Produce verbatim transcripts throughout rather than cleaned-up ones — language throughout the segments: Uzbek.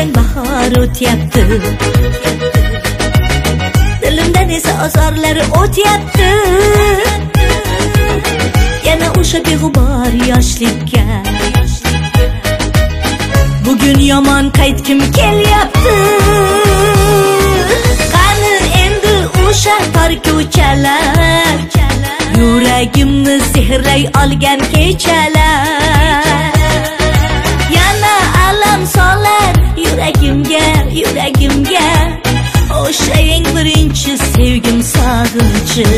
kulgan bahor o'tyapti. Dilimdan esa azorlar o'tyapti. Yana o'sha beg'ubor yoshlikka bugun yomon qaytkim kelyapti. Qani endi o'sha tor ko'chalar, yuragimni sehrlay olgan kechalar. Yana alam solar yuragimga, yuragimga o'sha eng birinchi sevgim sog'inchi.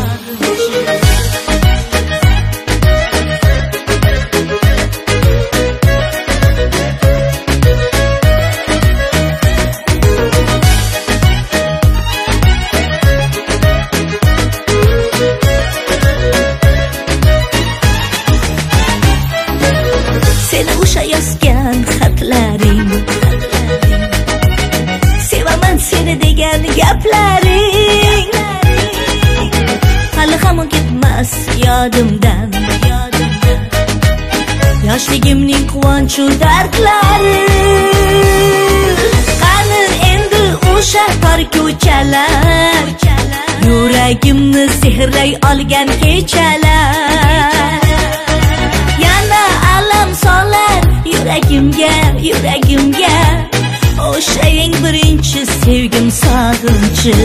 Seni o'sha yozgan xatlaring, sevaman seni degan gaplaring hali hamon ketmas yodimdan. Yoshligimning quvonchu dardlari. Qani endi o'sha tor ko'chalar, yuragimni sehrlay olgan kechalar. Yana alam solar yuragimga, yuragimga o'sha eng birinchi sevgim sog'inchi.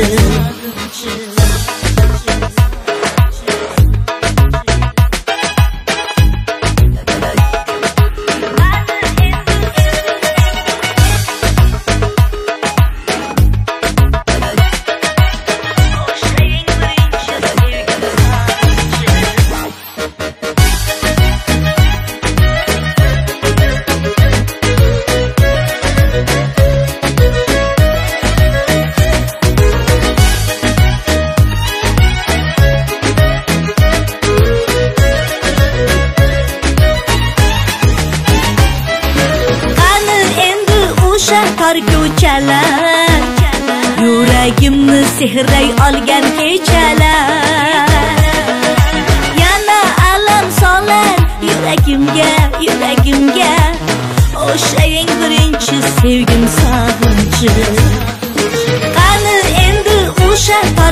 Tor ko'chalar, yuragimni sehrlay olgan kechalar. Yana alam solar yuragimga, yuragimga o'sha eng birinchi sevgim sog'inchi. Qani endi o'sha tor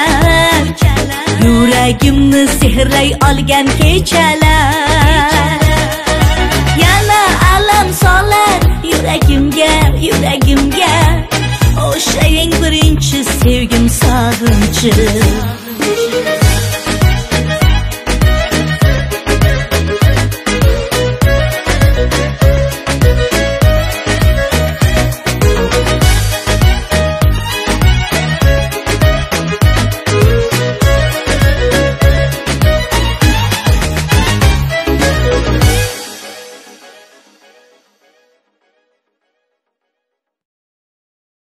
ko'chalar, yuragimni sehrlay olgan kechalar.